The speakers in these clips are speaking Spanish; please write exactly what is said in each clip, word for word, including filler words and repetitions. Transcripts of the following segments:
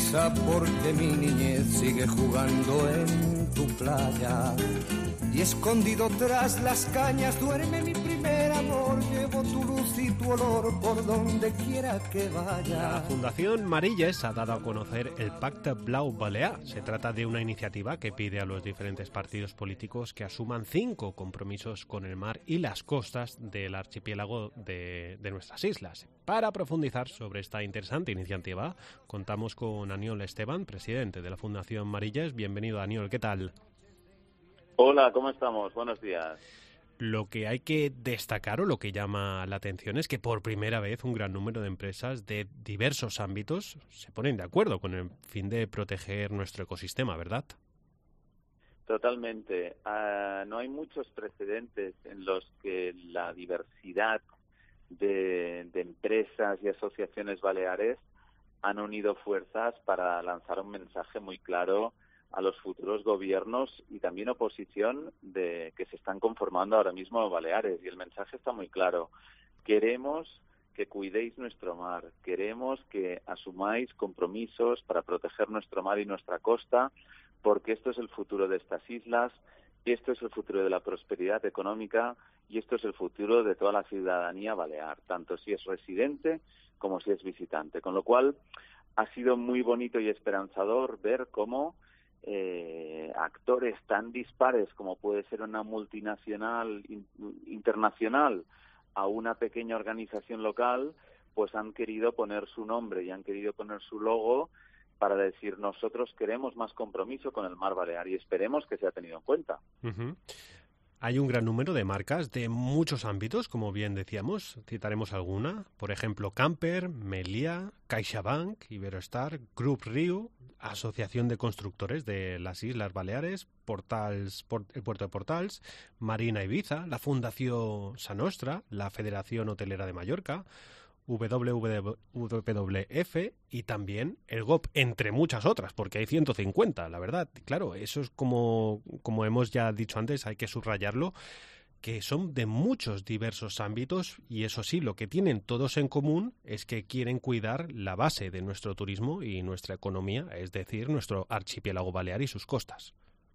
risa porque mi niñez sigue jugando en tu playa. Y escondido tras las cañas duerme mi primer amor. Llevo tu luz y tu olor por donde quiera que vaya. La Fundación Marilles ha dado a conocer el Pacte Blau Balear. Se trata de una iniciativa que pide a los diferentes partidos políticos que asuman cinco compromisos con el mar y las costas del archipiélago de, de nuestras islas. Para profundizar sobre esta interesante iniciativa, contamos con Aniol Esteban, presidente de la Fundación Marilles. Bienvenido, Aniol, ¿qué tal? Hola, ¿cómo estamos? Buenos días. Lo que hay que destacar o lo que llama la atención es que por primera vez un gran número de empresas de diversos ámbitos se ponen de acuerdo con el fin de proteger nuestro ecosistema, ¿verdad? Totalmente. Uh, no hay muchos precedentes en los que la diversidad de, de empresas y asociaciones baleares han unido fuerzas para lanzar un mensaje muy claro a los futuros gobiernos y también oposición de que se están conformando ahora mismo en Baleares. Y el mensaje está muy claro. Queremos que cuidéis nuestro mar, queremos que asumáis compromisos para proteger nuestro mar y nuestra costa, porque esto es el futuro de estas islas, esto es el futuro de la prosperidad económica y esto es el futuro de toda la ciudadanía balear, tanto si es residente como si es visitante. Con lo cual, ha sido muy bonito y esperanzador ver cómo Eh, actores tan dispares como puede ser una multinacional in, internacional a una pequeña organización local, pues han querido poner su nombre y han querido poner su logo para decir nosotros queremos más compromiso con el mar Balear y esperemos que sea tenido en cuenta. Uh-huh. Hay un gran número de marcas de muchos ámbitos, como bien decíamos. Citaremos alguna. Por ejemplo, Camper, Meliá, CaixaBank, Iberostar, Grup Riu, Asociación de Constructores de las Islas Baleares, Portals, Port, el Puerto de Portals, Marina Ibiza, la Fundación Sa Nostra, la Federación Hotelera de Mallorca, W W F y también el G O P, entre muchas otras, porque hay ciento cincuenta, la verdad. Claro, eso es como, como hemos ya dicho antes, hay que subrayarlo, que son de muchos diversos ámbitos y eso sí, lo que tienen todos en común es que quieren cuidar la base de nuestro turismo y nuestra economía, es decir, nuestro archipiélago balear y sus costas.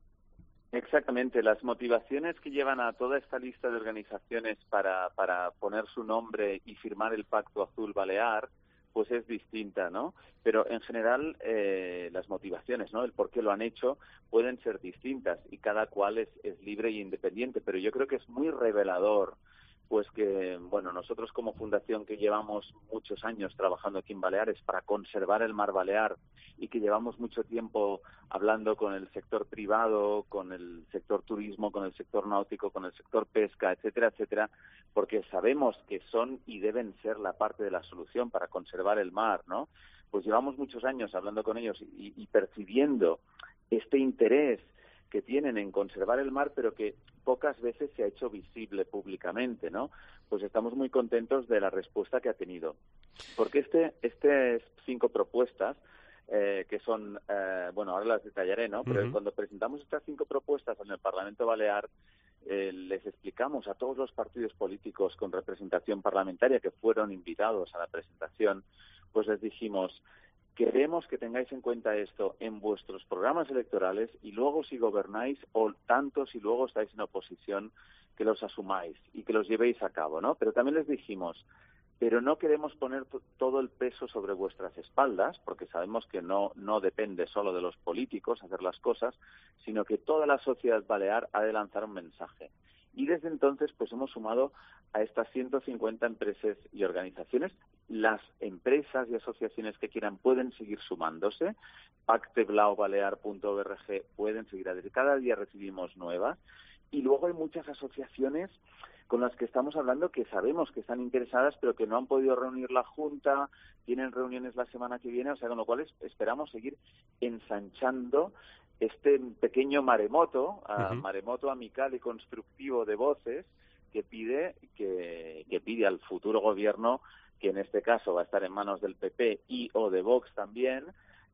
Exactamente, las motivaciones que llevan a toda esta lista de organizaciones para, para poner su nombre y firmar el Pacto Azul Balear, pues es distinta, ¿no? Pero en general eh, las motivaciones, ¿no? El por qué lo han hecho pueden ser distintas y cada cual es, es libre e independiente, pero yo creo que es muy revelador pues que, bueno, nosotros como fundación que llevamos muchos años trabajando aquí en Baleares para conservar el mar Balear y que llevamos mucho tiempo hablando con el sector privado, con el sector turismo, con el sector náutico, con el sector pesca, etcétera, etcétera, porque sabemos que son y deben ser la parte de la solución para conservar el mar, ¿no? Pues llevamos muchos años hablando con ellos y, y percibiendo este interés que tienen en conservar el mar, pero que pocas veces se ha hecho visible públicamente, ¿no? Pues estamos muy contentos de la respuesta que ha tenido. Porque este, estas cinco propuestas, eh, que son, eh, bueno, ahora las detallaré, ¿no? Pero uh-huh. Cuando presentamos estas cinco propuestas en el Parlamento Balear, eh, les explicamos a todos los partidos políticos con representación parlamentaria que fueron invitados a la presentación, pues les dijimos: queremos que tengáis en cuenta esto en vuestros programas electorales y luego si gobernáis, o tanto si luego estáis en oposición, que los asumáis y que los llevéis a cabo, ¿no? Pero también les dijimos, pero no queremos poner t- todo el peso sobre vuestras espaldas, porque sabemos que no, no depende solo de los políticos hacer las cosas, sino que toda la sociedad balear ha de lanzar un mensaje. Y desde entonces pues hemos sumado a estas ciento cincuenta empresas y organizaciones. Las empresas y asociaciones que quieran pueden seguir sumándose. pacte blau balear punto org pueden seguir adelante. Cada día recibimos nuevas. Y luego hay muchas asociaciones con las que estamos hablando que sabemos que están interesadas, pero que no han podido reunir la Junta, tienen reuniones la semana que viene, o sea, con lo cual es, esperamos seguir ensanchando este pequeño maremoto, uh, maremoto amical y constructivo de voces que pide que, que pide al futuro gobierno, que en este caso va a estar en manos del P P y o de Vox también,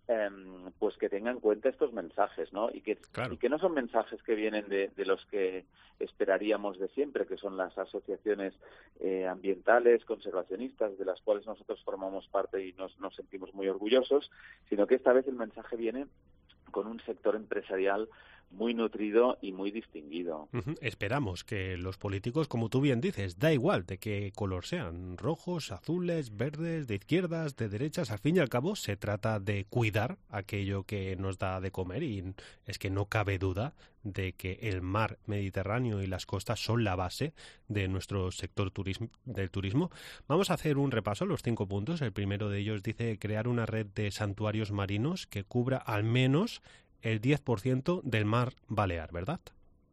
eh, pues que tenga en cuenta estos mensajes, ¿no? Y que, claro. y que no son mensajes que vienen de, de los que esperaríamos de siempre, que son las asociaciones eh, ambientales, conservacionistas, de las cuales nosotros formamos parte y nos, nos sentimos muy orgullosos, sino que esta vez el mensaje viene con un sector empresarial muy nutrido y muy distinguido. Uh-huh. Esperamos que los políticos, como tú bien dices, da igual de qué color sean, rojos, azules, verdes, de izquierdas, de derechas, al fin y al cabo se trata de cuidar aquello que nos da de comer y es que no cabe duda de que el mar Mediterráneo y las costas son la base de nuestro sector turismo, del turismo. Vamos a hacer un repaso a los cinco puntos. El primero de ellos dice crear una red de santuarios marinos que cubra al menos el diez por ciento del mar Balear, ¿verdad?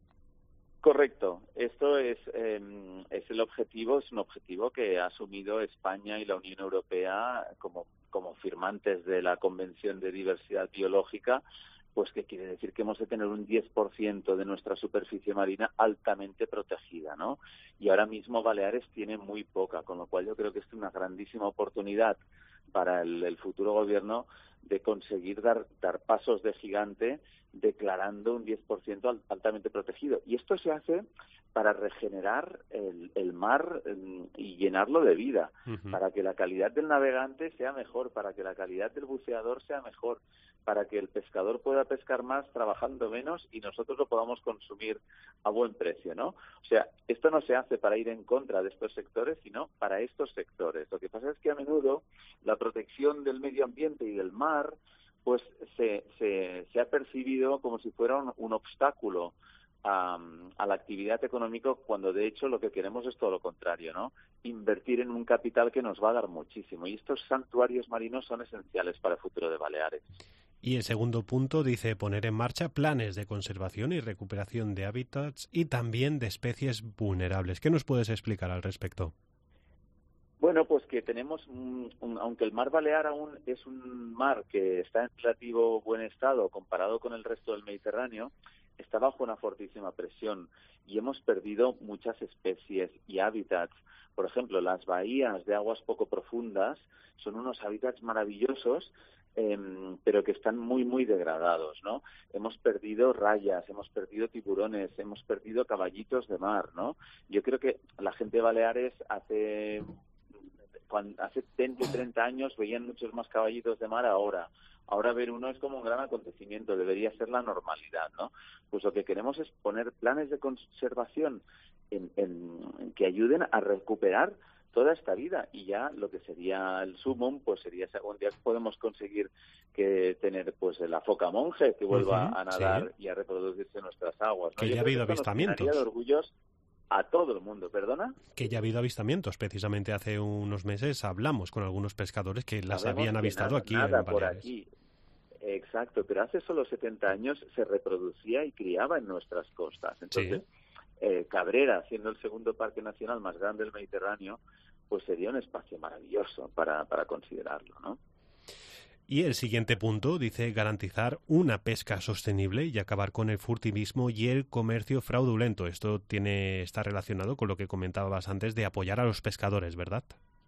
Correcto. Esto es, eh, es el objetivo, es un objetivo que ha asumido España y la Unión Europea como, como firmantes de la Convención de Diversidad Biológica, pues que quiere decir que hemos de tener un diez por ciento de nuestra superficie marina altamente protegida, ¿no? Y ahora mismo Baleares tiene muy poca, con lo cual yo creo que es una grandísima oportunidad para el, el futuro gobierno de conseguir dar, dar pasos de gigante declarando un diez por ciento altamente protegido. Y esto se hace para regenerar el, el mar um, y llenarlo de vida, uh-huh. para que la calidad del navegante sea mejor, para que la calidad del buceador sea mejor, para que el pescador pueda pescar más trabajando menos y nosotros lo podamos consumir a buen precio, ¿no? O sea, esto no se hace para ir en contra de estos sectores, sino para estos sectores. Lo que pasa es que a menudo la protección del medio ambiente y del mar pues se, se, se ha percibido como si fuera un, un obstáculo a, a la actividad económica, cuando de hecho lo que queremos es todo lo contrario, ¿no? Invertir en un capital que nos va a dar muchísimo. Y estos santuarios marinos son esenciales para el futuro de Baleares. Y el segundo punto dice poner en marcha planes de conservación y recuperación de hábitats y también de especies vulnerables. ¿Qué nos puedes explicar al respecto? Bueno, pues que tenemos, un, un, aunque el mar Balear aún es un mar que está en relativo buen estado comparado con el resto del Mediterráneo, está bajo una fortísima presión y hemos perdido muchas especies y hábitats. Por ejemplo, las bahías de aguas poco profundas son unos hábitats maravillosos, eh, pero que están muy, muy degradados, ¿no? Hemos perdido rayas, hemos perdido tiburones, hemos perdido caballitos de mar, ¿no? Yo creo que la gente de Baleares hace... Cuando hace veinte, treinta años veían muchos más caballitos de mar ahora. Ahora ver uno es como un gran acontecimiento, debería ser la normalidad, ¿no? Pues lo que queremos es poner planes de conservación en, en, en que ayuden a recuperar toda esta vida, y ya lo que sería el sumum pues sería si algún día podemos conseguir que tener pues la foca monje que vuelva uh-huh, a nadar sí. y a reproducirse en nuestras aguas, ¿no? Que ya ha habido avistamientos. De orgullos a todo el mundo, ¿perdona? Que ya ha habido avistamientos. Precisamente hace unos meses hablamos con algunos pescadores que las Sabemos habían avistado nada, aquí nada en por Baleares. Aquí. Exacto, pero hace solo setenta años se reproducía y criaba en nuestras costas. Entonces, sí. eh, Cabrera, siendo el segundo parque nacional más grande del Mediterráneo, pues sería un espacio maravilloso para, para considerarlo, ¿no? Y el siguiente punto dice garantizar una pesca sostenible y acabar con el furtivismo y el comercio fraudulento. Esto tiene está relacionado con lo que comentabas antes de apoyar a los pescadores, ¿verdad?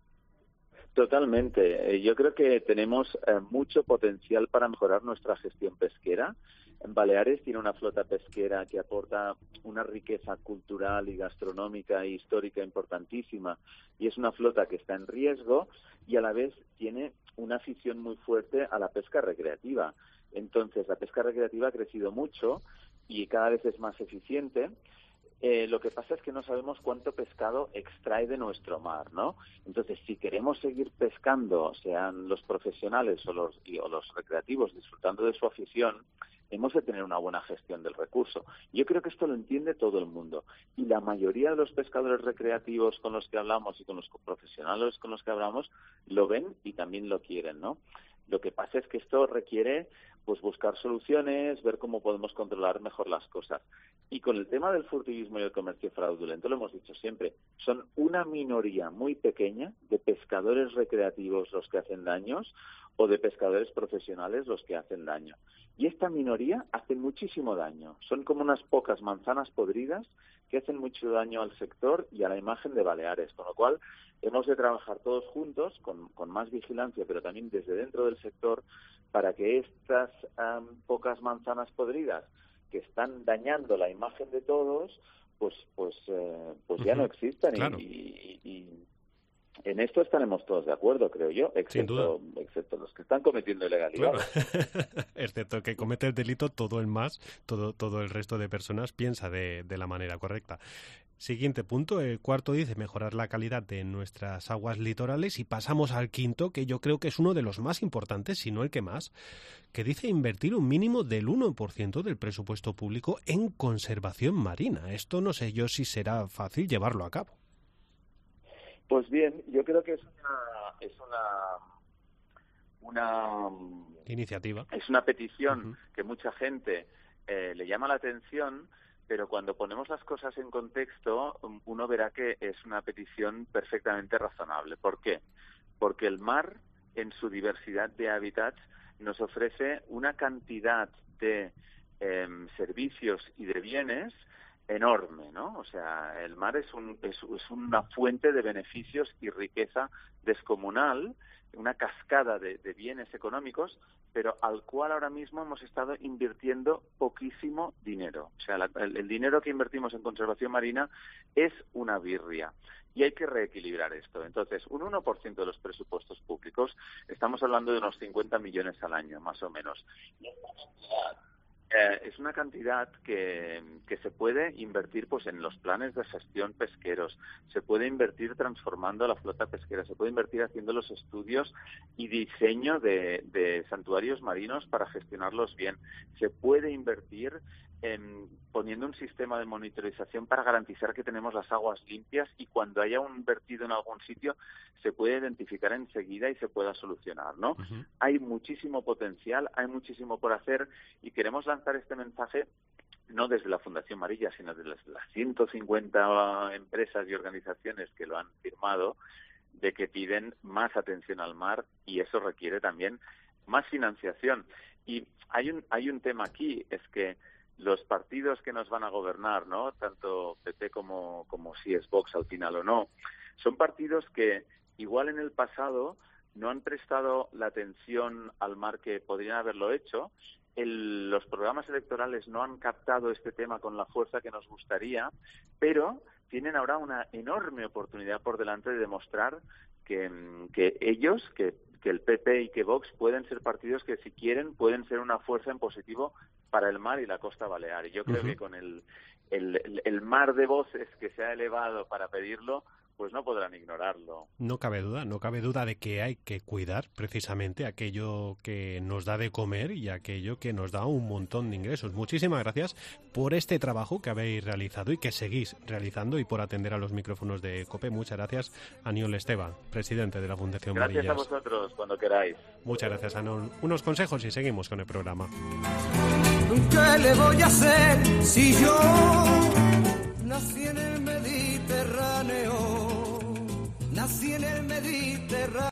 Totalmente. Yo creo que tenemos eh, mucho potencial para mejorar nuestra gestión pesquera. En Baleares tiene una flota pesquera que aporta una riqueza cultural y gastronómica e histórica importantísima, y es una flota que está en riesgo y a la vez tiene una afición muy fuerte a la pesca recreativa. Entonces, la pesca recreativa ha crecido mucho y cada vez es más eficiente. Eh, lo que pasa es que no sabemos cuánto pescado extrae de nuestro mar, ¿no? Entonces, si queremos seguir pescando, sean los profesionales o los, y, o los recreativos, disfrutando de su afición, hemos de tener una buena gestión del recurso. Yo creo que esto lo entiende todo el mundo. Y la mayoría de los pescadores recreativos con los que hablamos y con los profesionales con los que hablamos lo ven y también lo quieren, ¿no? Lo que pasa es que esto requiere pues buscar soluciones, ver cómo podemos controlar mejor las cosas. Y con el tema del furtivismo y el comercio fraudulento, lo hemos dicho siempre, son una minoría muy pequeña de pescadores recreativos los que hacen daños o de pescadores profesionales los que hacen daño. Y esta minoría hace muchísimo daño. Son como unas pocas manzanas podridas que hacen mucho daño al sector y a la imagen de Baleares, con lo cual hemos de trabajar todos juntos, con, con más vigilancia, pero también desde dentro del sector, para que estas um, pocas manzanas podridas que están dañando la imagen de todos, pues pues eh, pues uh-huh. ya no existan. Claro. Y, y, y en esto estaremos todos de acuerdo, creo yo, excepto, excepto los que están cometiendo ilegalidades. Claro. Excepto que comete el delito, todo el más, todo todo el resto de personas piensa de, de la manera correcta. Siguiente punto, el cuarto dice mejorar la calidad de nuestras aguas litorales, y pasamos al quinto, que yo creo que es uno de los más importantes, si no el que más, que dice invertir un mínimo del uno por ciento del presupuesto público en conservación marina. Esto no sé yo si será fácil llevarlo a cabo. Pues bien, yo creo que es una es una una iniciativa, es una petición uh-huh. que mucha gente eh, le llama la atención, pero cuando ponemos las cosas en contexto, uno verá que es una petición perfectamente razonable. ¿Por qué? Porque el mar, en su diversidad de hábitats, nos ofrece una cantidad de eh, servicios y de bienes enorme, ¿no? O sea, el mar es, un, es, es una fuente de beneficios y riqueza descomunal, una cascada de, de bienes económicos, pero al cual ahora mismo hemos estado invirtiendo poquísimo dinero. O sea, la, el, el dinero que invertimos en conservación marina es una birria. Y hay que reequilibrar esto. Entonces, un uno por ciento de los presupuestos públicos, estamos hablando de unos cincuenta millones al año, más o menos. Eh, es una cantidad que, que se puede invertir pues en los planes de gestión pesqueros, se puede invertir transformando la flota pesquera, se puede invertir haciendo los estudios y diseño de, de santuarios marinos para gestionarlos bien, se puede invertir en poniendo un sistema de monitorización para garantizar que tenemos las aguas limpias y cuando haya un vertido en algún sitio se puede identificar enseguida y se pueda solucionar, ¿no? Uh-huh. Hay muchísimo potencial, hay muchísimo por hacer y queremos lanzar este mensaje no desde la Fundación Marilla, sino desde las, las ciento cincuenta empresas y organizaciones que lo han firmado, de que piden más atención al mar y eso requiere también más financiación. Y hay un, hay un tema aquí, es que los partidos que nos van a gobernar, ¿no? Tanto P P como, como si es Vox al final o no, son partidos que igual en el pasado no han prestado la atención al mar que podrían haberlo hecho. El, los programas electorales no han captado este tema con la fuerza que nos gustaría, pero tienen ahora una enorme oportunidad por delante de demostrar que, que ellos, que, que el P P y que Vox pueden ser partidos que si quieren pueden ser una fuerza en positivo para el mar y la costa balear. Y yo creo uh-huh. que con el, el, el mar de voces que se ha elevado para pedirlo, pues no podrán ignorarlo. No cabe duda, no cabe duda de que hay que cuidar precisamente aquello que nos da de comer y aquello que nos da un montón de ingresos. Muchísimas gracias por este trabajo que habéis realizado y que seguís realizando y por atender a los micrófonos de COPE. Muchas gracias, Aniol Esteva, presidente de la Fundación Marillas. Gracias a vosotros, cuando queráis. Muchas gracias, Aniol. Unos consejos y seguimos con el programa. ¿Qué le voy a hacer si yo nací en el Mediterráneo? Nací en el Mediterráneo.